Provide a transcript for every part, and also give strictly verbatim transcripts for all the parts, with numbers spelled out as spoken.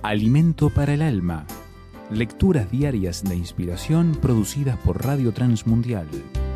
Alimento para el alma. Lecturas diarias de inspiración producidas por Radio Transmundial.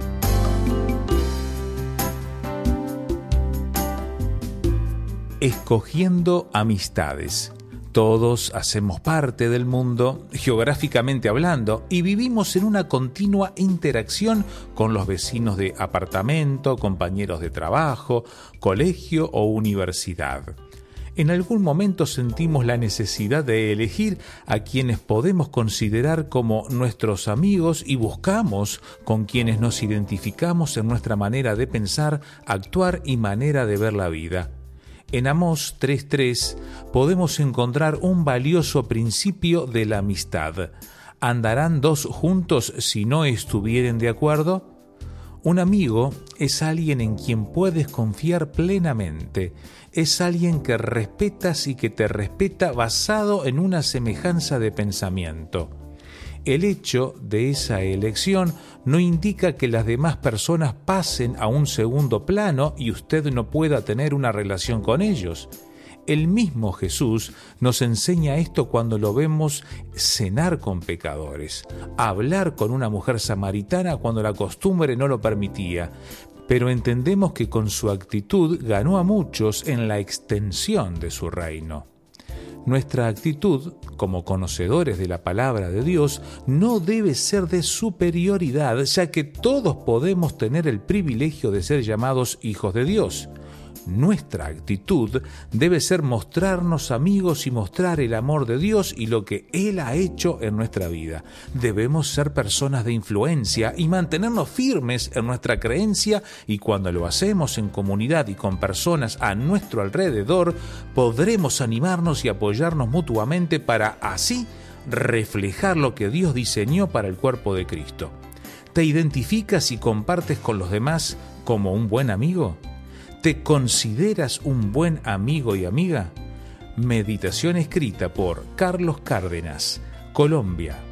Escogiendo amistades. Todos hacemos parte del mundo, geográficamente hablando, y vivimos en una continua interacción con los vecinos de apartamento, compañeros de trabajo, colegio o universidad. En algún momento sentimos la necesidad de elegir a quienes podemos considerar como nuestros amigos y buscamos con quienes nos identificamos en nuestra manera de pensar, actuar y manera de ver la vida. En Amós tres tres podemos encontrar un valioso principio de la amistad. ¿Andarán dos juntos si no estuvieren de acuerdo? Un amigo es alguien en quien puedes confiar plenamente. Es alguien que respetas y que te respeta basado en una semejanza de pensamiento. El hecho de esa elección no indica que las demás personas pasen a un segundo plano y usted no pueda tener una relación con ellos. El mismo Jesús nos enseña esto cuando lo vemos cenar con pecadores, hablar con una mujer samaritana cuando la costumbre no lo permitía, pero entendemos que con su actitud ganó a muchos en la extensión de su reino. Nuestra actitud, como conocedores de la palabra de Dios, no debe ser de superioridad, ya que todos podemos tener el privilegio de ser llamados hijos de Dios. Nuestra actitud debe ser mostrarnos amigos y mostrar el amor de Dios y lo que Él ha hecho en nuestra vida. Debemos ser personas de influencia y mantenernos firmes en nuestra creencia, y cuando lo hacemos en comunidad y con personas a nuestro alrededor, podremos animarnos y apoyarnos mutuamente para así reflejar lo que Dios diseñó para el cuerpo de Cristo. ¿Te identificas y compartes con los demás como un buen amigo? ¿Te consideras un buen amigo y amiga? Meditación escrita por Carlos Cárdenas, Colombia.